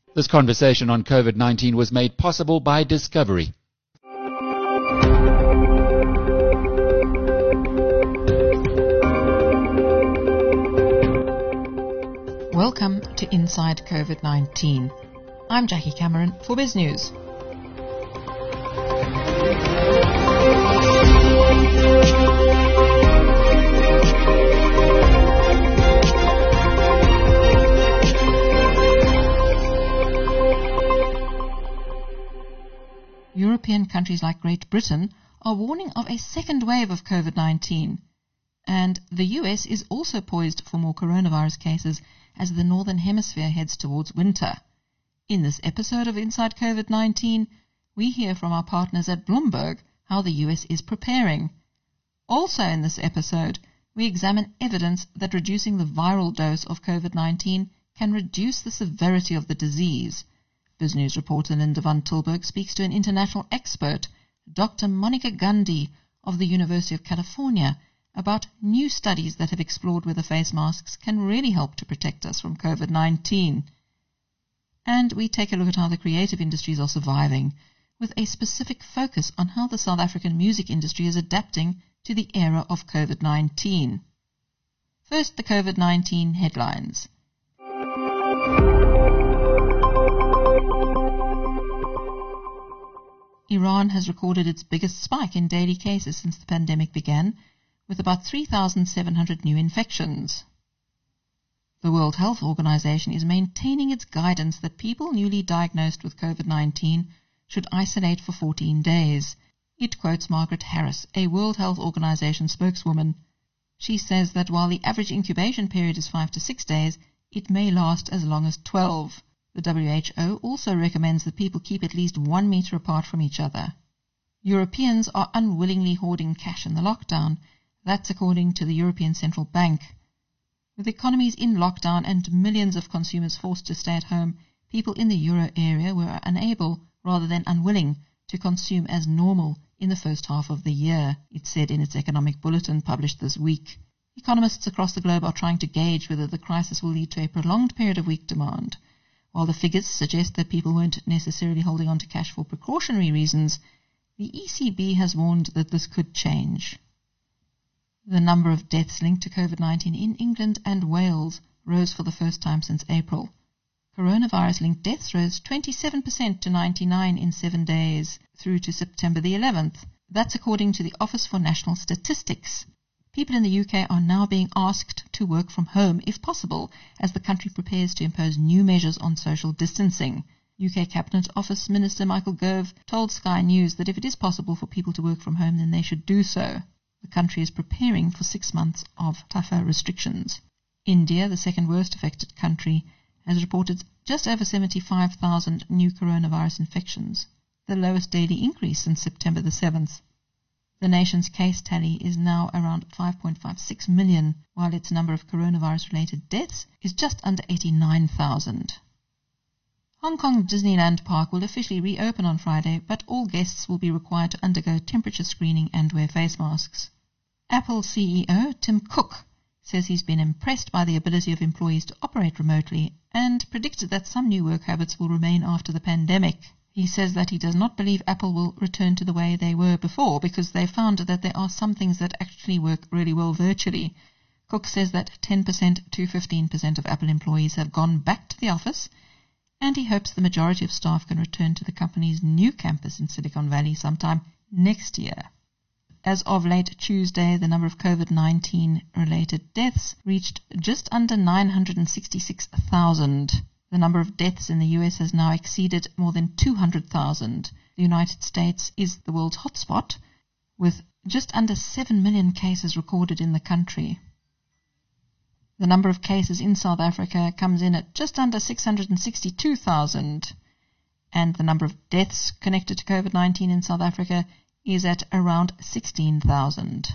This conversation on COVID-19 was made possible by Discovery. Welcome to Inside COVID-19. I'm Jackie Cameron for BizNews. European countries like Great Britain are warning of a second wave of COVID-19, and the US is also poised for more coronavirus cases as the Northern Hemisphere heads towards winter. In this episode of Inside COVID-19, we hear from our partners at Bloomberg how the US is preparing. Also in this episode, we examine evidence that reducing the viral dose of COVID-19 can reduce the severity of the disease. BizNews reporter Linda van Tilburg speaks to an international expert, Dr. Monica Gandhi of the University of California, about new studies that have explored whether face masks can really help to protect us from COVID-19. And we take a look at how the creative industries are surviving, with a specific focus on how the South African music industry is adapting to the era of COVID-19. First, the COVID-19 headlines. Iran has recorded its biggest spike in daily cases since the pandemic began, with about 3,700 new infections. The World Health Organization is maintaining its guidance that people newly diagnosed with COVID-19 should isolate for 14 days. It quotes Margaret Harris, a World Health Organization spokeswoman. She says that while the average incubation period is 5 to 6 days, it may last as long as 12. The WHO also recommends that people keep at least 1 meter apart from each other. Europeans are unwillingly hoarding cash in the lockdown. That's according to the European Central Bank. With economies in lockdown and millions of consumers forced to stay at home, people in the euro area were unable, rather than unwilling, to consume as normal in the first half of the year, it said in its economic bulletin published this week. Economists across the globe are trying to gauge whether the crisis will lead to a prolonged period of weak demand. While the figures suggest that people weren't necessarily holding on to cash for precautionary reasons, the ECB has warned that this could change. The number of deaths linked to COVID-19 in England and Wales rose for the first time since April. Coronavirus-linked deaths rose 27% to 99 in 7 days through to September the 11th. That's according to the Office for National Statistics. People in the UK are now being asked to work from home if possible, as the country prepares to impose new measures on social distancing. UK Cabinet Office Minister Michael Gove told Sky News that if it is possible for people to work from home, then they should do so. The country is preparing for 6 months of tougher restrictions. India, the second worst affected country, has reported just over 75,000 new coronavirus infections, the lowest daily increase since September the 7th. The nation's case tally is now around 5.56 million, while its number of coronavirus-related deaths is just under 89,000. Hong Kong Disneyland Park will officially reopen on Friday, but all guests will be required to undergo temperature screening and wear face masks. Apple CEO Tim Cook says he's been impressed by the ability of employees to operate remotely and predicted that some new work habits will remain after the pandemic. He says that he does not believe Apple will return to the way they were before because they found that there are some things that actually work really well virtually. Cook says that 10% to 15% of Apple employees have gone back to the office, and he hopes the majority of staff can return to the company's new campus in Silicon Valley sometime next year. As of late Tuesday, the number of COVID-19 related deaths reached just under 966,000. The number of deaths in the US has now exceeded more than 200,000. The United States is the world's hotspot, with just under 7 million cases recorded in the country. The number of cases in South Africa comes in at just under 662,000, and the number of deaths connected to COVID-19 in South Africa is at around 16,000.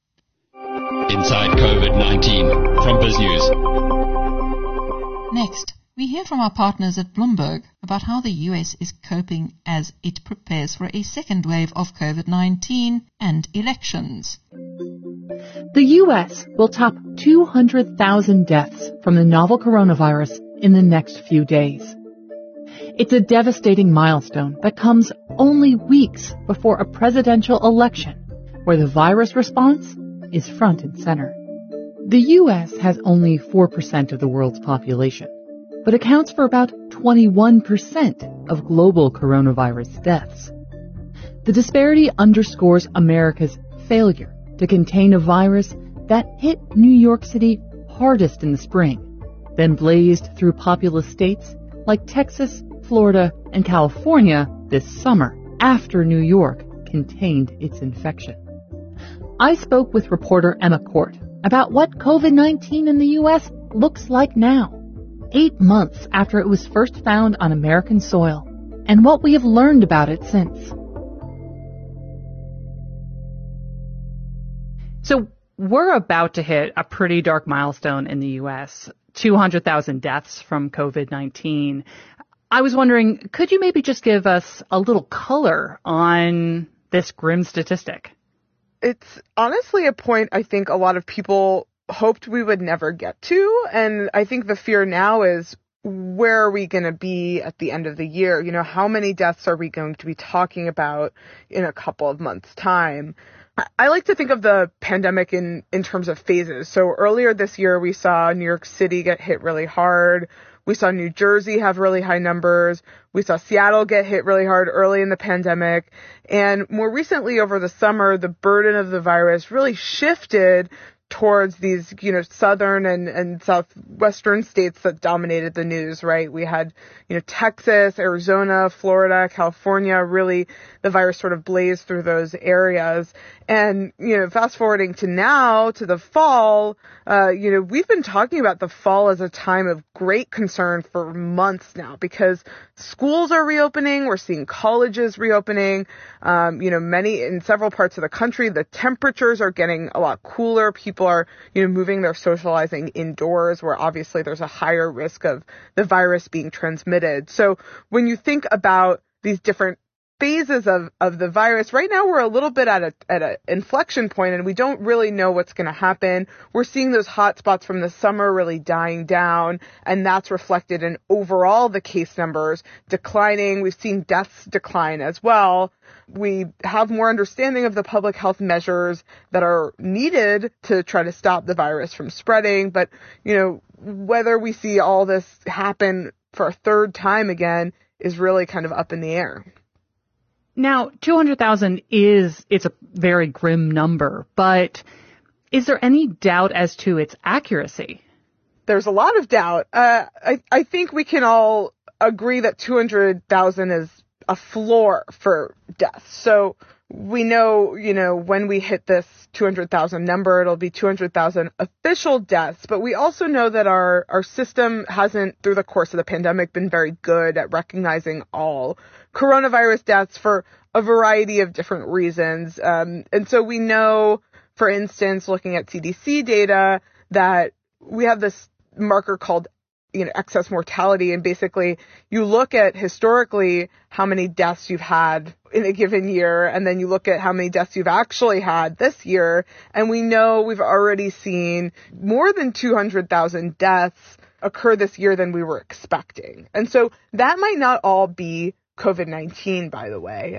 Inside COVID-19 from BizNews. Next, we hear from our partners at Bloomberg about how the US is coping as it prepares for a second wave of COVID-19 and elections. The U.S. will top 200,000 deaths from the novel coronavirus in the next few days. It's a devastating milestone that comes only weeks before a presidential election where the virus response is front and center. The U.S. has only 4% of the world's population, but accounts for about 21% of global coronavirus deaths. The disparity underscores America's failure to contain a virus that hit New York City hardest in the spring, then blazed through populous states like Texas, Florida, and California this summer after New York contained its infection. I spoke with reporter Emma Court about what COVID-19 in the U.S. looks like now, 8 months after it was first found on American soil, and what we have learned about it since. So we're about to hit a pretty dark milestone in the U.S., 200,000 deaths from COVID-19. I was wondering, could you maybe just give us a little color on this grim statistic? It's honestly a point I think a lot of people hoped we would never get to. And I think the fear now is, where are we going to be at the end of the year? You know, how many deaths are we going to be talking about in a couple of months' time? I like to think of the pandemic in terms of phases. So earlier this year, we saw New York City get hit really hard. We saw New Jersey have really high numbers. We saw Seattle get hit really hard early in the pandemic. And more recently, over the summer, the burden of the virus really shifted towards these, southern and southwestern states that dominated the news, right? We had, Texas, Arizona, Florida, California, really the virus sort of blazed through those areas. And, fast forwarding to now, to the fall, we've been talking about the fall as a time of great concern for months now because schools are reopening. We're seeing colleges reopening. In several parts of the country, the temperatures are getting a lot cooler. People are, moving their socializing indoors where obviously there's a higher risk of the virus being transmitted. So when you think about these different phases of the virus, right now we're a little bit at an inflection point and we don't really know what's going to happen. We're seeing those hot spots from the summer really dying down, and that's reflected in overall the case numbers declining. We've seen deaths decline as well. We have more understanding of the public health measures that are needed to try to stop the virus from spreading. But, whether we see all this happen for a third time again is really kind of up in the air. Now, 200,000 it's a very grim number, but is there any doubt as to its accuracy? There's a lot of doubt. I think we can all agree that 200,000 is a floor for deaths. So we know, when we hit this 200,000 number, it'll be 200,000 official deaths. But we also know that our system hasn't, through the course of the pandemic, been very good at recognizing all coronavirus deaths for a variety of different reasons. And so we know, for instance, looking at CDC data, that we have this marker called excess mortality. And basically you look at historically how many deaths you've had in a given year, and then you look at how many deaths you've actually had this year. And we know we've already seen more than 200,000 deaths occur this year than we were expecting. And so that might not all be COVID-19, by the way.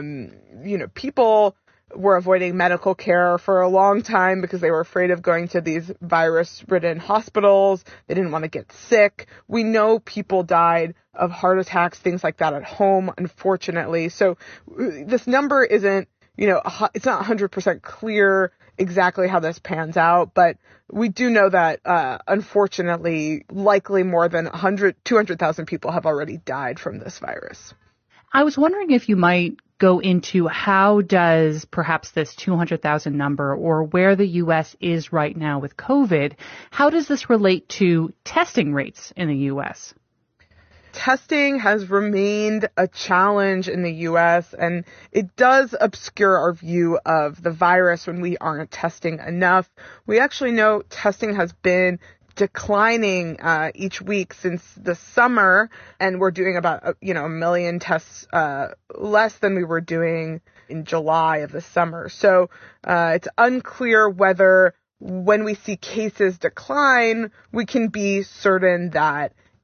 People were avoiding medical care for a long time because they were afraid of going to these virus-ridden hospitals. They didn't want to get sick. We know people died of heart attacks, things like that at home, unfortunately. So this number isn't, it's not 100% clear exactly how this pans out, but we do know that, unfortunately, likely more than 200,000 people have already died from this virus. I was wondering if you might go into how does perhaps this 200,000 number, or where the U.S. is right now with COVID, how does this relate to testing rates in the U.S.? Testing has remained a challenge in the U.S., and it does obscure our view of the virus when we aren't testing enough. We actually know testing has been declining each week since the summer, and we're doing about a million tests less than we were doing in July of the summer. So it's unclear whether when we see cases decline, we can be certain that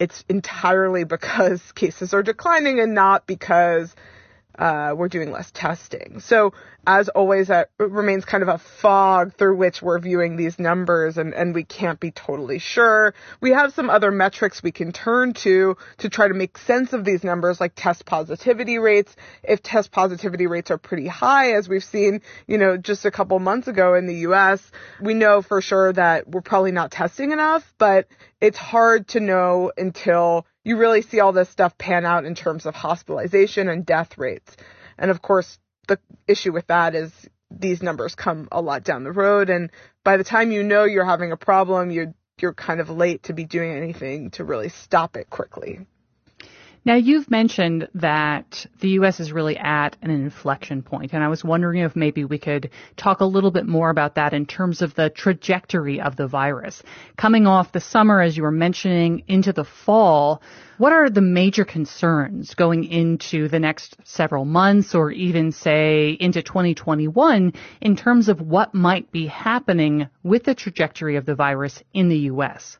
it's entirely because cases are declining and not because we're doing less testing. So as always, that remains kind of a fog through which we're viewing these numbers, and we can't be totally sure. We have some other metrics we can turn to try to make sense of these numbers, like test positivity rates. If test positivity rates are pretty high, as we've seen, just a couple months ago in the U.S., we know for sure that we're probably not testing enough, but it's hard to know until you really see all this stuff pan out in terms of hospitalization and death rates. And of course, the issue with that is these numbers come a lot down the road. And by the time you're having a problem, you're kind of late to be doing anything to really stop it quickly. Now, you've mentioned that the U.S. is really at an inflection point, and I was wondering if maybe we could talk a little bit more about that in terms of the trajectory of the virus. Coming off the summer, as you were mentioning, into the fall, what are the major concerns going into the next several months or even, say, into 2021 in terms of what might be happening with the trajectory of the virus in the U.S.?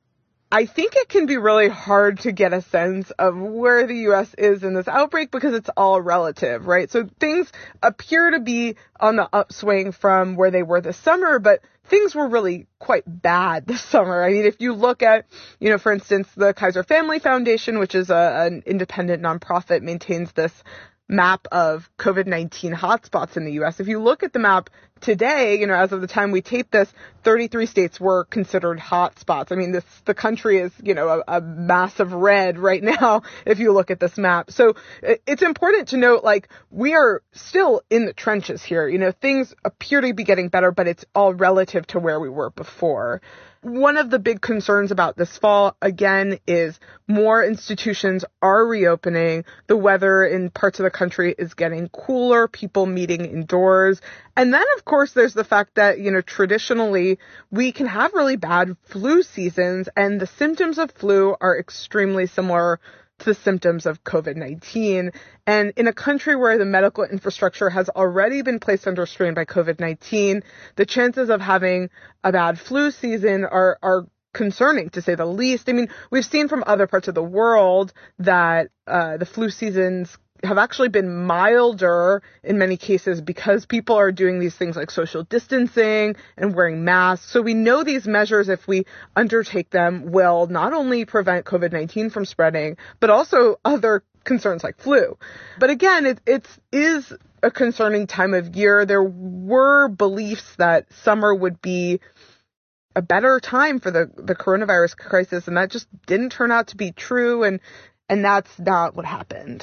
I think it can be really hard to get a sense of where the U.S. is in this outbreak because it's all relative, right? So things appear to be on the upswing from where they were this summer, but things were really quite bad this summer. I mean, if you look at, for instance, the Kaiser Family Foundation, which is an independent nonprofit, maintains this map of COVID-19 hotspots in the U.S. If you look at the map today, as of the time we tape this, 33 states were considered hotspots. I mean, the country is, a massive red right now if you look at this map. So it's important to note, we are still in the trenches here. Things appear to be getting better, but it's all relative to where we were before. One of the big concerns about this fall, again, is more institutions are reopening. The weather in parts of the country is getting cooler, people meeting indoors. And then, of course, there's the fact that, traditionally we can have really bad flu seasons, and the symptoms of flu are extremely similar to the symptoms of COVID-19. And in a country where the medical infrastructure has already been placed under strain by COVID-19, the chances of having a bad flu season are concerning, to say the least. I mean, we've seen from other parts of the world that the flu seasons have actually been milder in many cases because people are doing these things like social distancing and wearing masks. So we know these measures, if we undertake them, will not only prevent COVID-19 from spreading, but also other concerns like flu. But again, it is a concerning time of year. There were beliefs that summer would be a better time for the coronavirus crisis, and that just didn't turn out to be true, and that's not what happened.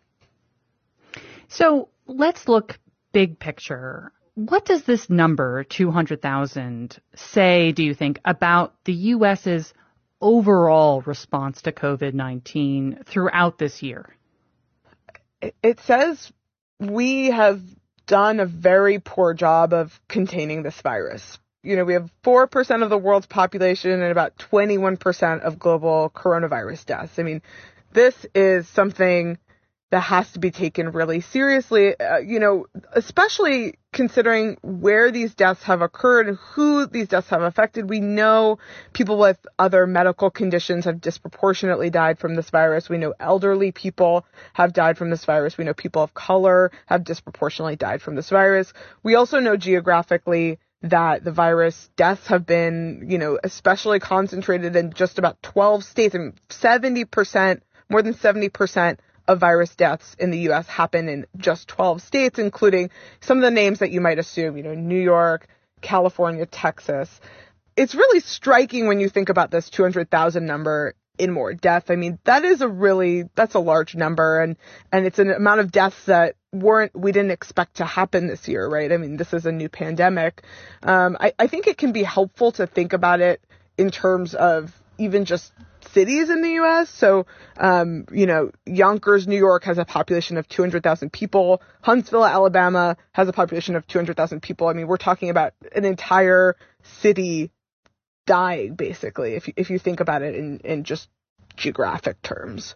So let's look big picture. What does this number, 200,000, say, do you think, about the U.S.'s overall response to COVID-19 throughout this year? It says we have done a very poor job of containing this virus. We have 4% of the world's population and about 21% of global coronavirus deaths. I mean, this is something that has to be taken really seriously, especially considering where these deaths have occurred and who these deaths have affected. We know people with other medical conditions have disproportionately died from this virus. We know elderly people have died from this virus. We know people of color have disproportionately died from this virus. We also know geographically that the virus deaths have been, especially concentrated in just about 12 states, and more than 70% of virus deaths in the U.S. happen in just 12 states, including some of the names that you might assume, New York, California, Texas. It's really striking when you think about this 200,000 number in more death. I mean, that's a large number, and it's an amount of deaths that we didn't expect to happen this year, right? I mean, this is a new pandemic. I think it can be helpful to think about it in terms of even just cities in the U.S. So, Yonkers, New York has a population of 200,000 people. Huntsville, Alabama has a population of 200,000 people. I mean, we're talking about an entire city dying, basically, if you think about it in just geographic terms.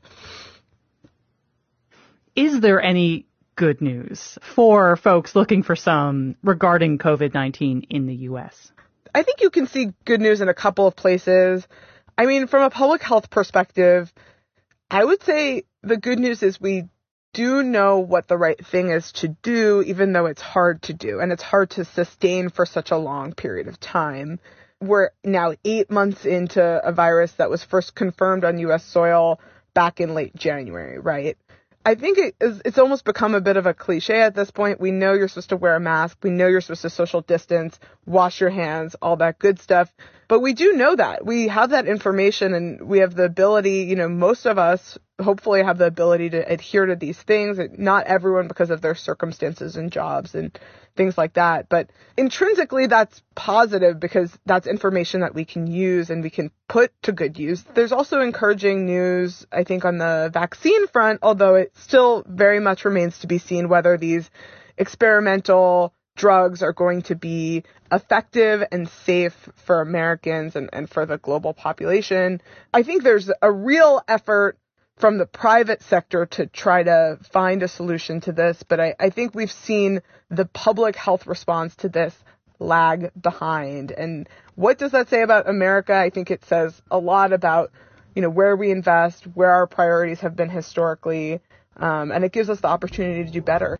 Is there any good news for folks looking for some regarding COVID-19 in the U.S.? I think you can see good news in a couple of places. I mean, from a public health perspective, I would say the good news is we do know what the right thing is to do, even though it's hard to do, and it's hard to sustain for such a long period of time. We're now 8 months into a virus that was first confirmed on U.S. soil back in late January, right? I think it's almost become a bit of a cliche at this point. We know you're supposed to wear a mask. We know you're supposed to social distance, wash your hands, all that good stuff. But we do know that. We have that information, and we have the ability, most of us hopefully have the ability to adhere to these things. Not everyone because of their circumstances and jobs and things like that. But intrinsically, that's positive because that's information that we can use and we can put to good use. There's also encouraging news, I think, on the vaccine front, although it still very much remains to be seen whether these experimental drugs are going to be effective and safe for Americans and for the global population. I think there's a real effort from the private sector to try to find a solution to this, but I think we've seen the public health response to this lag behind. And what does that say about America? I think it says a lot about, where we invest, where our priorities have been historically, and it gives us the opportunity to do better.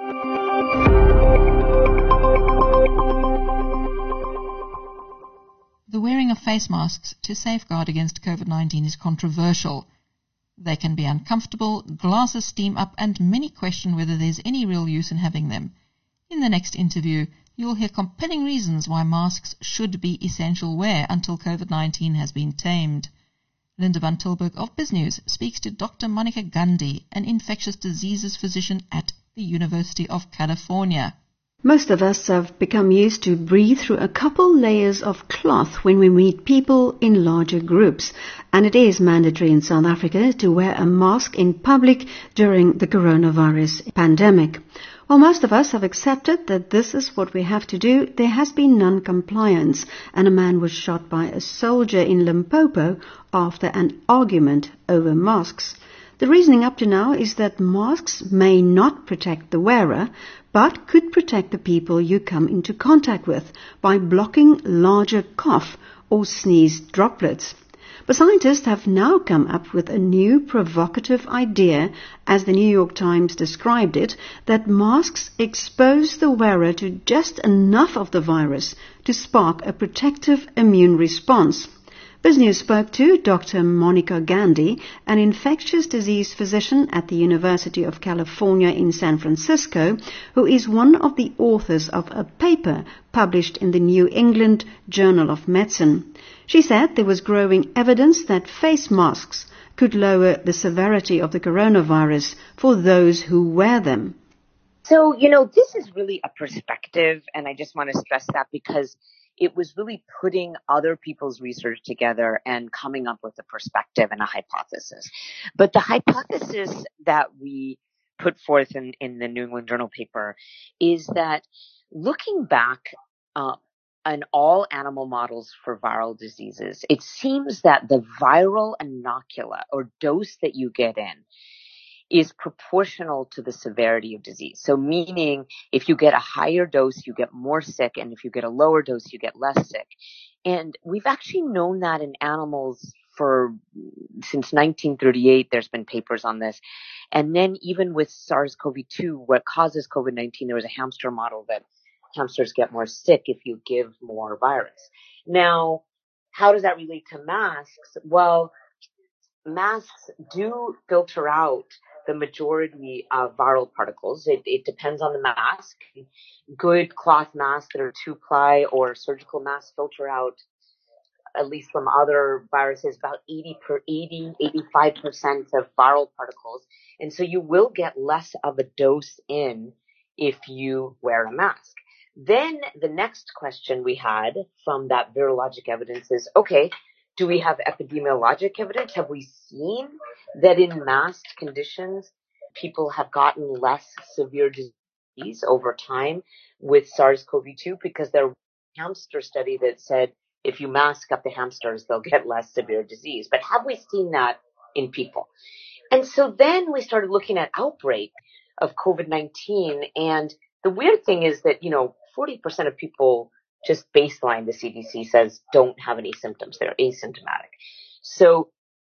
The wearing of face masks to safeguard against COVID-19 is controversial. They can be uncomfortable, glasses steam up, and many question whether there's any real use in having them. In the next interview, you'll hear compelling reasons why masks should be essential wear until COVID-19 has been tamed. Linda van Tilburg of BizNews speaks to Dr. Monica Gandhi, an infectious diseases physician at the University of California. Most of us have become used to breathe through a couple layers of cloth when we meet people in larger groups, and it is mandatory in South Africa to wear a mask in public during the coronavirus pandemic. While most of us have accepted that this is what we have to do, there has been non-compliance, and a man was shot by a soldier in Limpopo after an argument over masks. The reasoning up to now is that masks may not protect the wearer, but could protect the people you come into contact with by blocking larger cough or sneeze droplets. But scientists have now come up with a new provocative idea, as the New York Times described it, that masks expose the wearer to just enough of the virus to spark a protective immune response. BizNews spoke to Dr. Monica Gandhi, an infectious disease physician at the University of California in San Francisco, who is one of the authors of a paper published in the New England Journal of Medicine. She said there was growing evidence that face masks could lower the severity of the coronavirus for those who wear them. So, this is really a perspective, and I just want to stress that because it was really putting other people's research together and coming up with a perspective and a hypothesis. But the hypothesis that we put forth in the New England Journal paper is that looking back on all animal models for viral diseases, it seems that the viral inocula or dose that you get in is proportional to the severity of disease. So meaning if you get a higher dose, you get more sick, and if you get a lower dose, you get less sick. And we've actually known that in animals since 1938. There's been papers on this. And then even with SARS-CoV-2, what causes COVID-19, there was a hamster model that hamsters get more sick if you give more virus. Now, how does that relate to masks? Well, masks do filter out the majority of viral particles. It depends on the mask. Good cloth masks that are 2-ply or surgical masks filter out, at least from other viruses, about 85% of viral particles. And so you will get less of a dose in if you wear a mask. Then the next question we had from that virologic evidence is, okay, do we have epidemiologic evidence? Have we seen that in masked conditions, people have gotten less severe disease over time with SARS-CoV-2? Because there was a hamster study that said if you mask up the hamsters, they'll get less severe disease. But have we seen that in people? And so then we started looking at outbreak of COVID-19. And the weird thing is that, 40% of people just baseline, the CDC says, don't have any symptoms. They're asymptomatic. So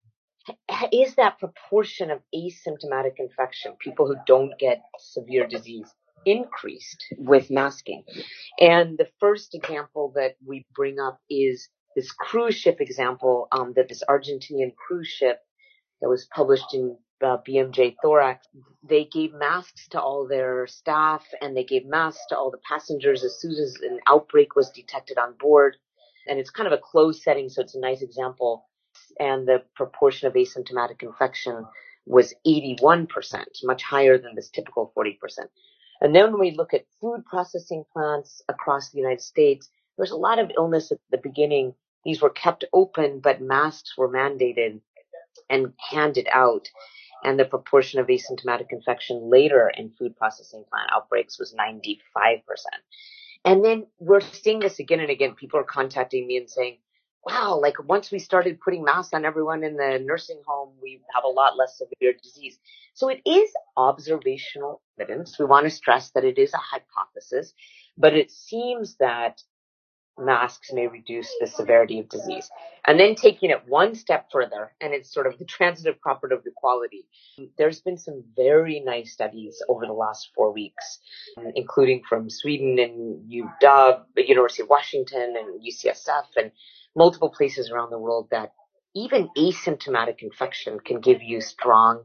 is that proportion of asymptomatic infection, people who don't get severe disease, increased with masking? And the first example that we bring up is this cruise ship example, that this Argentinian cruise ship that was published in BMJ Thorax, they gave masks to all their staff and they gave masks to all the passengers as soon as an outbreak was detected on board. And it's kind of a closed setting, so it's a nice example. And the proportion of asymptomatic infection was 81%, much higher than this typical 40%. And then when we look at food processing plants across the United States, there's a lot of illness at the beginning. These were kept open, but masks were mandated and handed out. And the proportion of asymptomatic infection later in food processing plant outbreaks was 95%. And then we're seeing this again and again. People are contacting me and saying, wow, like once we started putting masks on everyone in the nursing home, we have a lot less severe disease. So it is observational evidence. We want to stress that it is a hypothesis, but it seems that masks may reduce the severity of disease. And then taking it one step further, and it's sort of the transitive property of equality, there's been some very nice studies over the last 4 weeks, including from Sweden and UW, the University of Washington and UCSF and multiple places around the world, that even asymptomatic infection can give you strong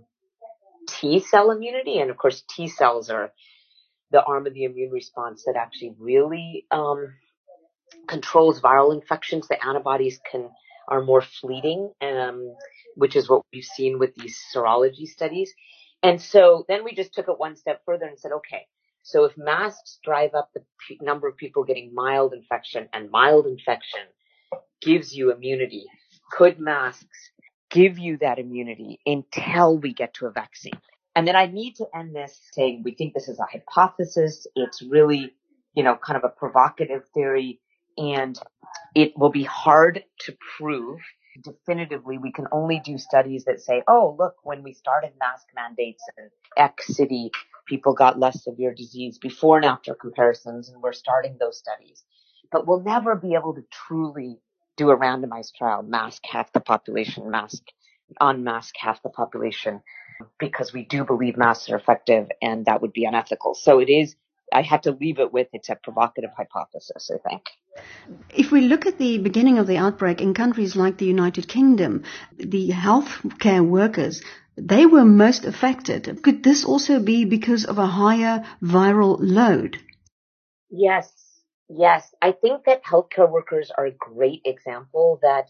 T cell immunity. And of course, T cells are the arm of the immune response that actually really controls viral infections. The antibodies are more fleeting, which is what we've seen with these serology studies. And so then we just took it one step further and said, okay, so if masks drive up the number of people getting mild infection, and mild infection gives you immunity, could masks give you that immunity until we get to a vaccine? And then I need to end this saying we think this is a hypothesis. It's really, kind of a provocative theory, and it will be hard to prove definitively. We can only do studies that say, oh, look, when we started mask mandates in X city, people got less severe disease, before and after comparisons, and we're starting those studies. But we'll never be able to truly do a randomized trial, mask half the population, unmask half the population, because we do believe masks are effective, and that would be unethical. So I had to leave it with, it's a provocative hypothesis, I think. If we look at the beginning of the outbreak in countries like the United Kingdom, the healthcare workers, they were most affected. Could this also be because of a higher viral load? Yes. I think that healthcare workers are a great example, that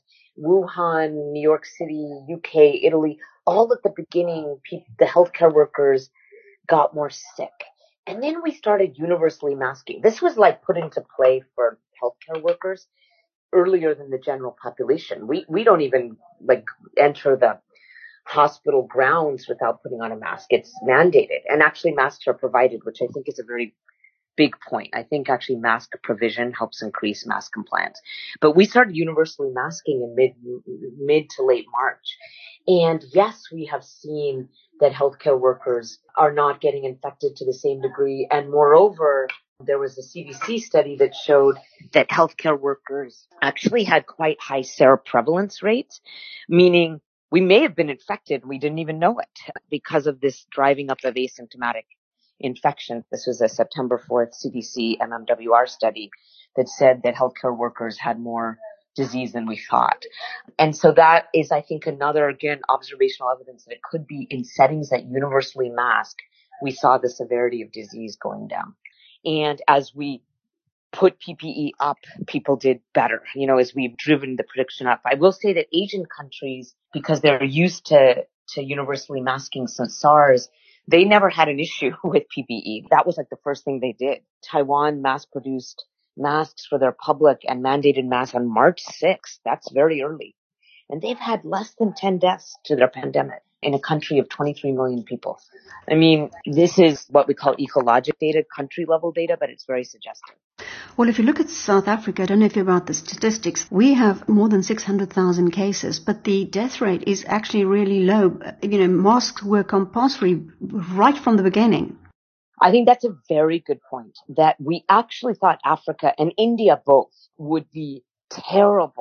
Wuhan, New York City, UK, Italy, all at the beginning, the healthcare workers got more sick. And then we started universally masking. This was like put into play for healthcare workers earlier than the general population. We don't even enter the hospital grounds without putting on a mask. It's mandated. And actually masks are provided, which I think is a very big point. I think actually mask provision helps increase mask compliance. But we started universally masking in mid to late March. And yes, we have seen that healthcare workers are not getting infected to the same degree. And moreover, there was a CDC study that showed that healthcare workers actually had quite high seroprevalence rates, meaning we may have been infected, we didn't even know it, because of this driving up of asymptomatic infection. This was a September 4th CDC MMWR study that said that healthcare workers had more disease than we thought. And so that is, I think, another, again, observational evidence that it could be in settings that universally mask, we saw the severity of disease going down. And as we put PPE up, people did better, as we've driven the prediction up. I will say that Asian countries, because they're used to universally masking since SARS, they never had an issue with PPE. That was the first thing they did. Taiwan mass-produced masks for their public and mandated masks on March 6th. That's very early. And they've had less than 10 deaths to their pandemic in a country of 23 million people. I mean, this is what we call ecologic data, country-level data, but it's very suggestive. Well, if you look at South Africa, I don't know if you're about the statistics, we have more than 600,000 cases, but the death rate is actually really low. Masks were compulsory right from the beginning. I think that's a very good point, that we actually thought Africa and India both would be terrible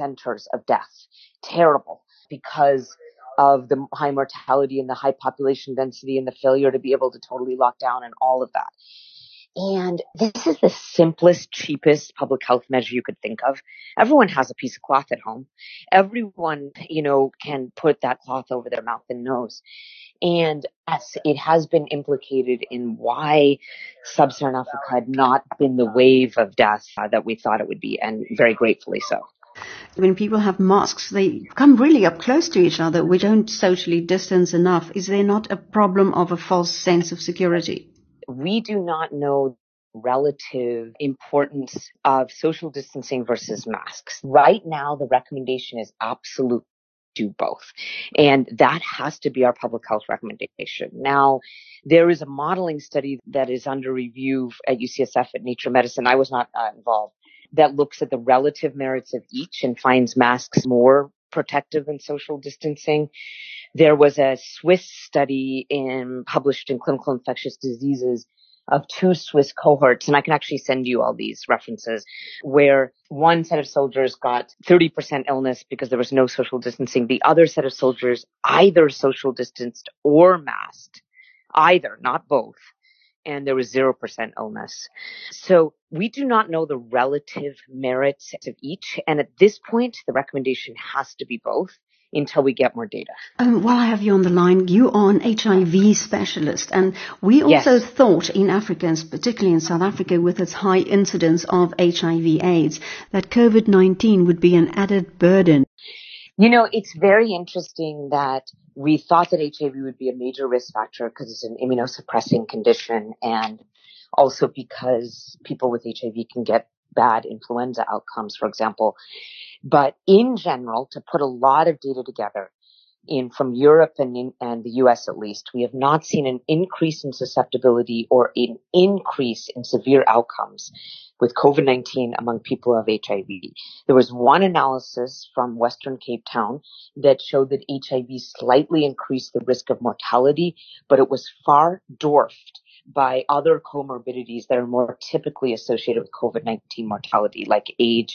centers of death. Terrible, because of the high mortality and the high population density and the failure to be able to totally lock down and all of that. And this is the simplest, cheapest public health measure you could think of. Everyone has a piece of cloth at home. Everyone, can put that cloth over their mouth and nose. And yes, it has been implicated in why Sub-Saharan Africa had not been the wave of death that we thought it would be, and very gratefully so. When people have masks, they come really up close to each other. We don't socially distance enough. Is there not a problem of a false sense of security? We do not know relative importance of social distancing versus masks. Right now, the recommendation is absolute do both. And that has to be our public health recommendation. Now, there is a modeling study that is under review at UCSF at Nature Medicine. I was not involved. That looks at the relative merits of each and finds masks more protective than social distancing. There was a Swiss study published in Clinical Infectious Diseases of 2 Swiss cohorts, and I can actually send you all these references, where one set of soldiers got 30% illness because there was no social distancing. The other set of soldiers either social distanced or masked, either, not both. And there was 0% illness. So we do not know the relative merits of each. And at this point, the recommendation has to be both until we get more data. While I have you on the line, you are an HIV specialist. And we also thought in Africa, and particularly in South Africa, with its high incidence of HIV/AIDS, that COVID-19 would be an added burden. It's very interesting that we thought that HIV would be a major risk factor because it's an immunosuppressing condition, and also because people with HIV can get bad influenza outcomes, for example. But in general, to put a lot of data together from Europe and the US at least, we have not seen an increase in susceptibility or an increase in severe outcomes with COVID-19 among people who have HIV. There was one analysis from Western Cape Town that showed that HIV slightly increased the risk of mortality, but it was far dwarfed by other comorbidities that are more typically associated with COVID-19 mortality, like age,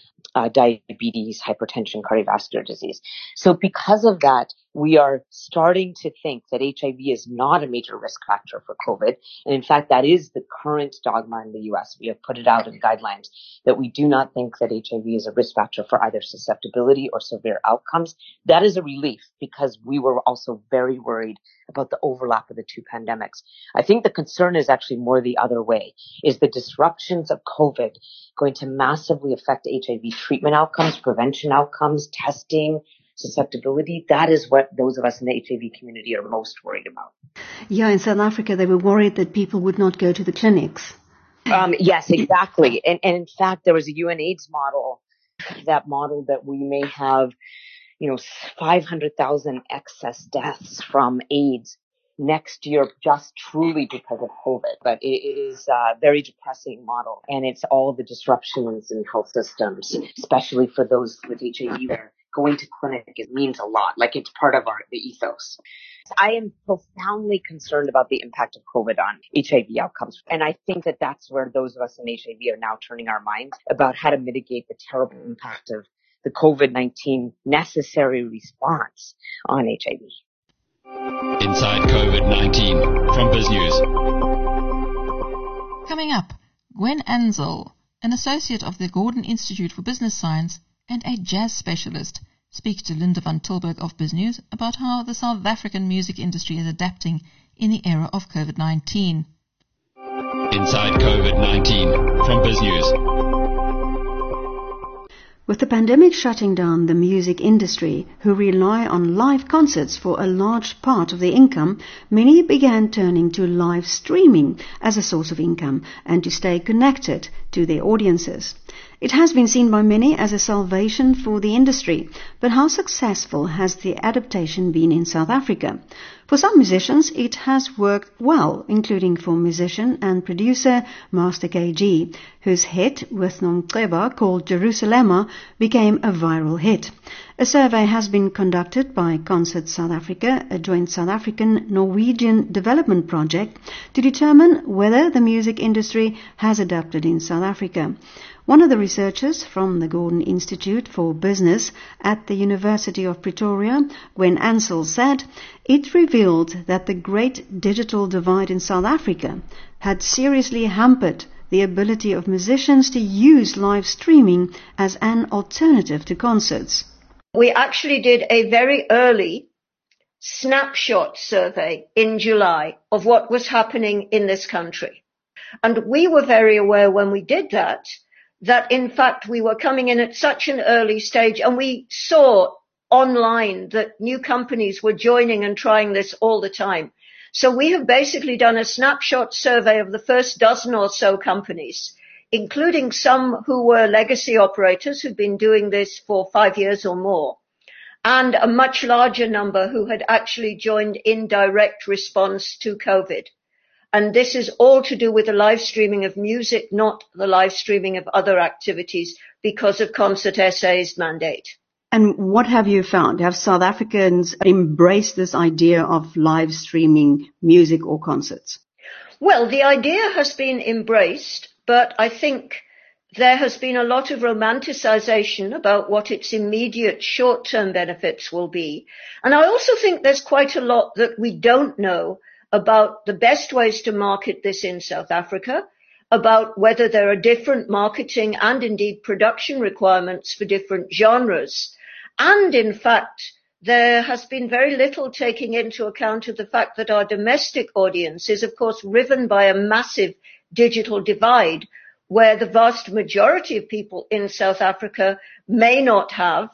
diabetes, hypertension, cardiovascular disease. So because of that, we are starting to think that HIV is not a major risk factor for COVID. And in fact, that is the current dogma in the US. We have put it out in guidelines that we do not think that HIV is a risk factor for either susceptibility or severe outcomes. That is a relief because we were also very worried about the overlap of the two pandemics. I think the concern is actually more the other way. Is the disruptions of COVID going to massively affect HIV treatment outcomes, prevention outcomes, testing, susceptibility? That is what those of us in the HIV community are most worried about. Yeah, in South Africa, they were worried that people would not go to the clinics. Yes, exactly. And in fact, there was a UNAIDS model, that model that we may have, 500,000 excess deaths from AIDS next year just truly because of COVID. But it is a very depressing model, and it's all the disruptions in health systems, especially for those with HIV, where going to clinic means a lot. Like, it's part of the ethos. I am profoundly concerned about the impact of COVID on HIV outcomes. And I think that that's where those of us in HIV are now turning our minds about how to mitigate the terrible impact of the COVID-19 necessary response on HIV. Inside COVID-19 from BizNews. Coming up, Gwen Ansell, an associate of the Gordon Institute for Business Science and a jazz specialist, speaks to Linda van Tilburg of BizNews about how the South African music industry is adapting in the era of COVID-19. Inside COVID-19 from BizNews. With the pandemic shutting down the music industry, who rely on live concerts for a large part of their income, many began turning to live streaming as a source of income and to stay connected to their audiences. It has been seen by many as a salvation for the industry, but how successful has the adaptation been in South Africa? For some musicians, it has worked well, including for musician and producer Master KG, whose hit with Nomcebo called Jerusalema became a viral hit. A survey has been conducted by Concert South Africa, a joint South African-Norwegian development project, to determine whether the music industry has adapted in South Africa. One of the researchers from the Gordon Institute for Business at the University of Pretoria, Gwen Ansell, said it revealed that the great digital divide in South Africa had seriously hampered the ability of musicians to use live streaming as an alternative to concerts. We actually did a very early snapshot survey in July of what was happening in this country. And we were very aware when we did that in fact we were coming in at such an early stage, and we saw online that new companies were joining and trying this all the time. So we have basically done a snapshot survey of the first dozen or so companies, including some who were legacy operators who'd been doing this for 5 years or more, and a much larger number who had actually joined in direct response to COVID. And this is all to do with the live streaming of music, not the live streaming of other activities, because of Concert SA's mandate. And what have you found? Have South Africans embraced this idea of live streaming music or concerts? Well, the idea has been embraced, but I think there has been a lot of romanticization about what its immediate short-term benefits will be. And I also think there's quite a lot that we don't know about the best ways to market this in South Africa, about whether there are different marketing and indeed production requirements for different genres. And in fact, there has been very little taking into account of the fact that our domestic audience is, of course, riven by a massive digital divide, where the vast majority of people in South Africa may not have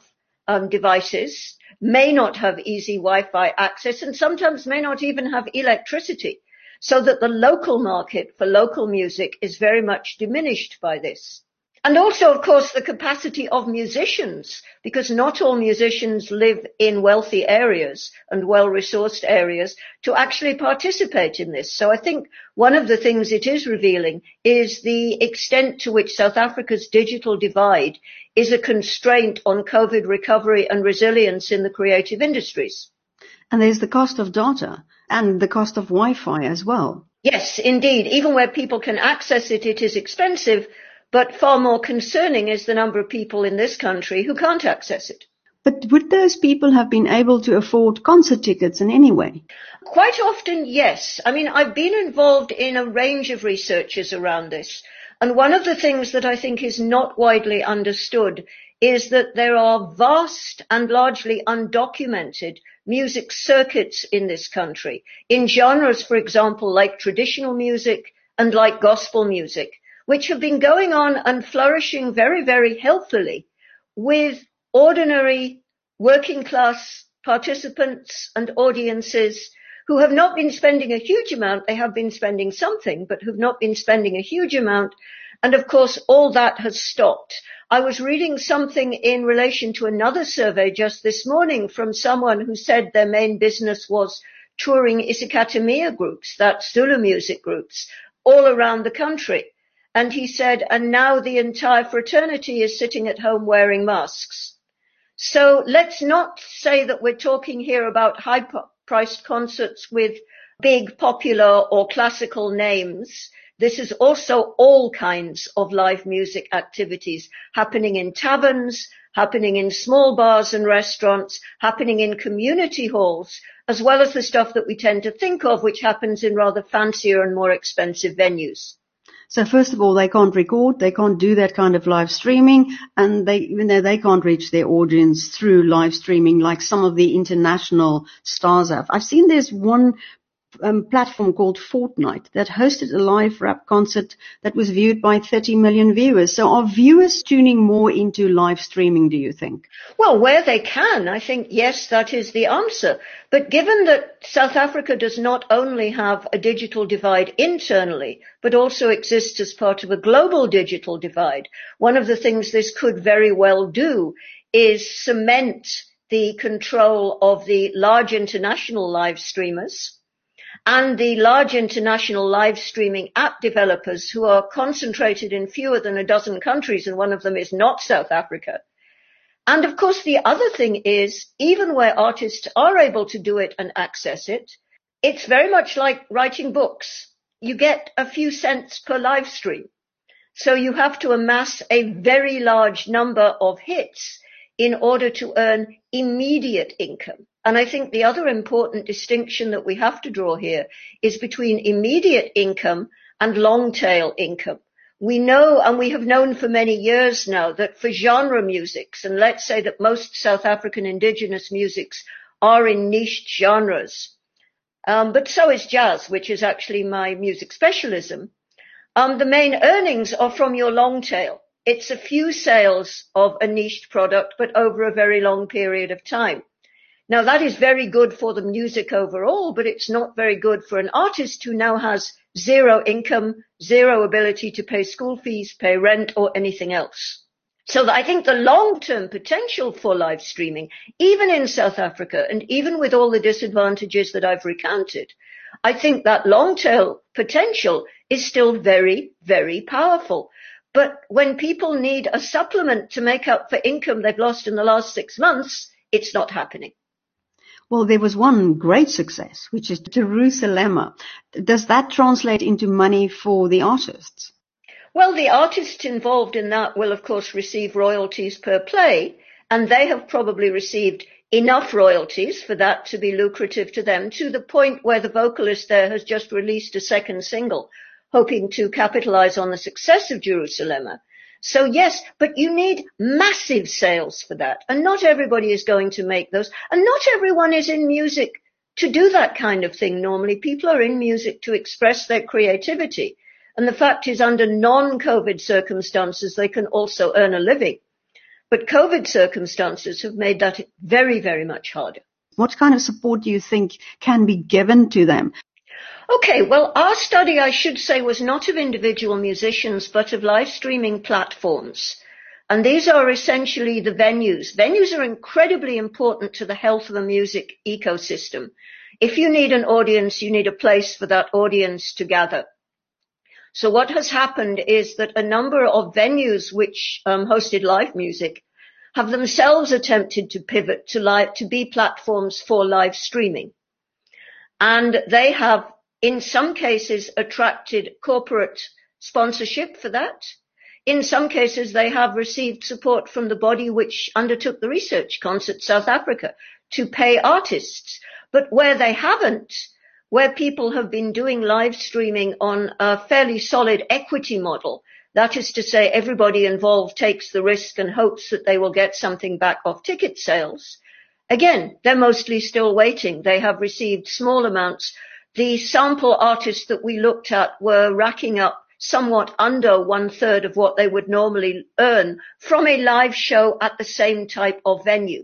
devices, may not have easy Wi-Fi access, and sometimes may not even have electricity, so that the local market for local music is very much diminished by this. And also, of course, the capacity of musicians, because not all musicians live in wealthy areas and well-resourced areas, to actually participate in this. So I think one of the things it is revealing is the extent to which South Africa's digital divide is a constraint on COVID recovery and resilience in the creative industries. And there's the cost of data and the cost of Wi-Fi as well. Yes, indeed. Even where people can access it, it is expensive. But far more concerning is the number of people in this country who can't access it. But would those people have been able to afford concert tickets in any way? Quite often, yes. I mean, I've been involved in a range of researches around this. And one of the things that I think is not widely understood is that there are vast and largely undocumented music circuits in this country, in genres, for example, like traditional music and like gospel music, which have been going on and flourishing very, very healthily with ordinary working class participants and audiences who have not been spending a huge amount. They have been spending something, but have not been spending a huge amount. And of course, all that has stopped. I was reading something in relation to another survey just this morning from someone who said their main business was touring isicathamiya groups, that's Zulu music groups, all around the country. And he said, and now the entire fraternity is sitting at home wearing masks. So let's not say that we're talking here about high-priced concerts with big popular or classical names. This is also all kinds of live music activities happening in taverns, happening in small bars and restaurants, happening in community halls, as well as the stuff that we tend to think of, which happens in rather fancier and more expensive venues. So first of all, they can't record, they can't do that kind of live streaming, and they can't reach their audience through live streaming like some of the international stars have. I've seen there's one platform called Fortnite that hosted a live rap concert that was viewed by 30 million viewers. So are viewers tuning more into live streaming, do you think? Well, where they can, I think, yes, that is the answer. But given that South Africa does not only have a digital divide internally, but also exists as part of a global digital divide, one of the things this could very well do is cement the control of the large international live streamers and the large international live streaming app developers who are concentrated in fewer than a dozen countries, and one of them is not South Africa. And of course, the other thing is, even where artists are able to do it and access it, it's very much like writing books. You get a few cents per live stream. So you have to amass a very large number of hits in order to earn immediate income. And I think the other important distinction that we have to draw here is between immediate income and long tail income. We know, and we have known for many years now, that for genre musics, and let's say that most South African indigenous musics are in niche genres, but so is jazz, which is actually my music specialism. The main earnings are from your long tail. It's a few sales of a niched product, but over a very long period of time. Now, that is very good for the music overall, but it's not very good for an artist who now has zero income, zero ability to pay school fees, pay rent, or anything else. So I think the long-term potential for live streaming, even in South Africa, and even with all the disadvantages that I've recounted, I think that long-tail potential is still very, very powerful. But when people need a supplement to make up for income they've lost in the last 6 months, it's not happening. Well, there was one great success, which is Jerusalema. Does that translate into money for the artists? Well, the artists involved in that will, of course, receive royalties per play, and they have probably received enough royalties for that to be lucrative to them, to the point where the vocalist there has just released a second single, hoping to capitalize on the success of Jerusalema. So yes, but you need massive sales for that, and not everybody is going to make those, and not everyone is in music to do that kind of thing. Normally, people are in music to express their creativity, and the fact is, under non-COVID circumstances, they can also earn a living. But COVID circumstances have made that very, very much harder. What kind of support do you think can be given to them? Okay, well, our study, I should say, was not of individual musicians, but of live streaming platforms. And these are essentially the venues. Venues are incredibly important to the health of a music ecosystem. If you need an audience, you need a place for that audience to gather. So what has happened is that a number of venues which hosted live music have themselves attempted to pivot to be platforms for live streaming. And they have, in some cases, attracted corporate sponsorship for that. In some cases, they have received support from the body which undertook the research, Concert South Africa, to pay artists. But where they haven't, where people have been doing live streaming on a fairly solid equity model, that is to say, everybody involved takes the risk and hopes that they will get something back off ticket sales. Again, they're mostly still waiting. They have received small amounts. The sample artists that we looked at were racking up somewhat under 1/3 of what they would normally earn from a live show at the same type of venue.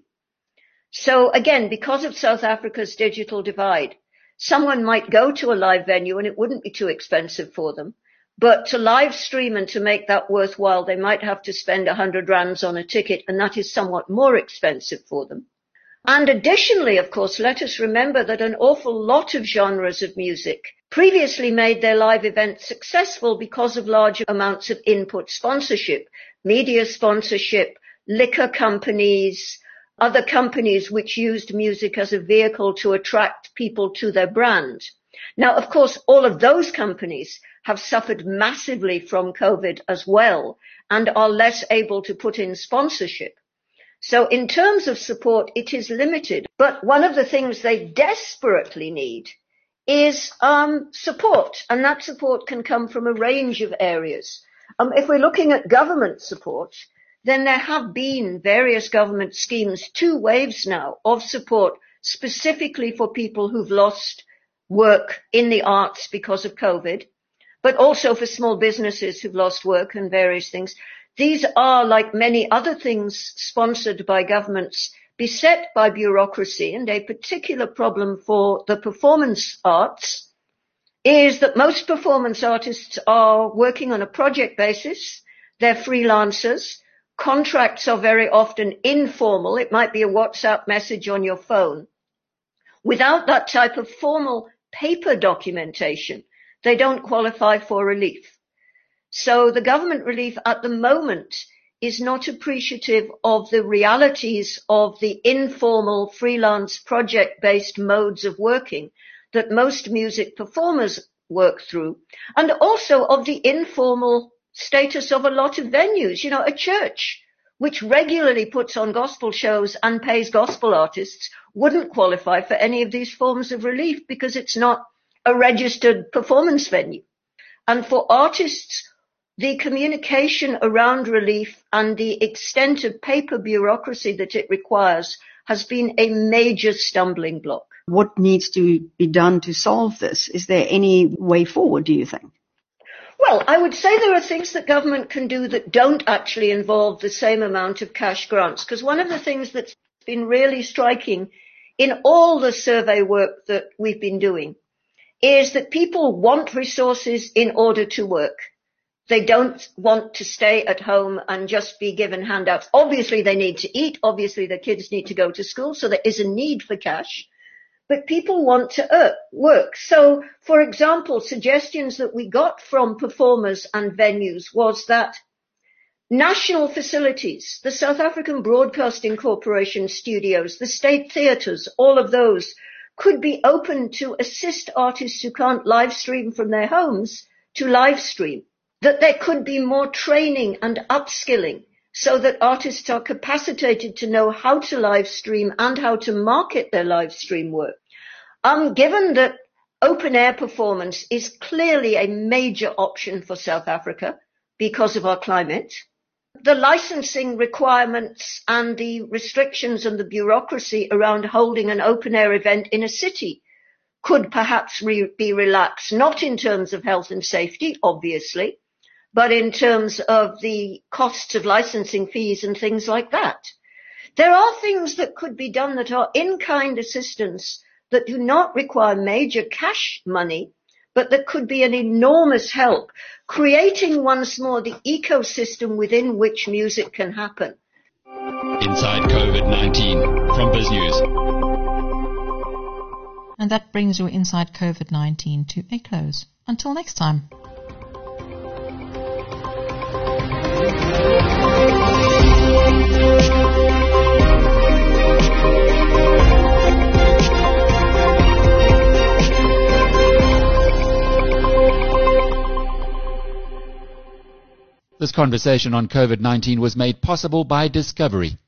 So again, because of South Africa's digital divide, someone might go to a live venue and it wouldn't be too expensive for them. But to live stream and to make that worthwhile, they might have to spend 100 rands on a ticket, and that is somewhat more expensive for them. And additionally, of course, let us remember that an awful lot of genres of music previously made their live events successful because of large amounts of input sponsorship, media sponsorship, liquor companies, other companies which used music as a vehicle to attract people to their brand. Now, of course, all of those companies have suffered massively from COVID as well and are less able to put in sponsorship. So in terms of support, it is limited. But one of the things they desperately need is support, and that support can come from a range of areas. If we're looking at government support, then there have been various government schemes, 2 waves now, of support specifically for people who've lost work in the arts because of COVID, but also for small businesses who've lost work and various things. These are, like many other things sponsored by governments, beset by bureaucracy, and a particular problem for the performance arts is that most performance artists are working on a project basis. They're freelancers. Contracts are very often informal. It might be a WhatsApp message on your phone. Without that type of formal paper documentation, they don't qualify for relief. So the government relief at the moment is not appreciative of the realities of the informal freelance project-based modes of working that most music performers work through, and also of the informal status of a lot of venues. You know, a church which regularly puts on gospel shows and pays gospel artists wouldn't qualify for any of these forms of relief because it's not a registered performance venue. And for artists, the communication around relief and the extent of paper bureaucracy that it requires has been a major stumbling block. What needs to be done to solve this? Is there any way forward, do you think? Well, I would say there are things that government can do that don't actually involve the same amount of cash grants, because one of the things that's been really striking in all the survey work that we've been doing is that people want resources in order to work. They don't want to stay at home and just be given handouts. Obviously, they need to eat. Obviously, their kids need to go to school, so there is a need for cash. But people want to work. So, for example, suggestions that we got from performers and venues was that national facilities, the South African Broadcasting Corporation studios, the state theatres, all of those could be open to assist artists who can't live stream from their homes to live stream. That there could be more training and upskilling so that artists are capacitated to know how to live stream and how to market their live stream work. Given that open air performance is clearly a major option for South Africa because of our climate, the licensing requirements and the restrictions and the bureaucracy around holding an open air event in a city could perhaps be relaxed, not in terms of health and safety, obviously, but in terms of the costs of licensing fees and things like that. There are things that could be done that are in-kind assistance that do not require major cash money, but that could be an enormous help, creating once more the ecosystem within which music can happen. Inside COVID-19 from BizNews. And that brings your Inside COVID-19 to a close. Until next time. This conversation on COVID-19 was made possible by Discovery.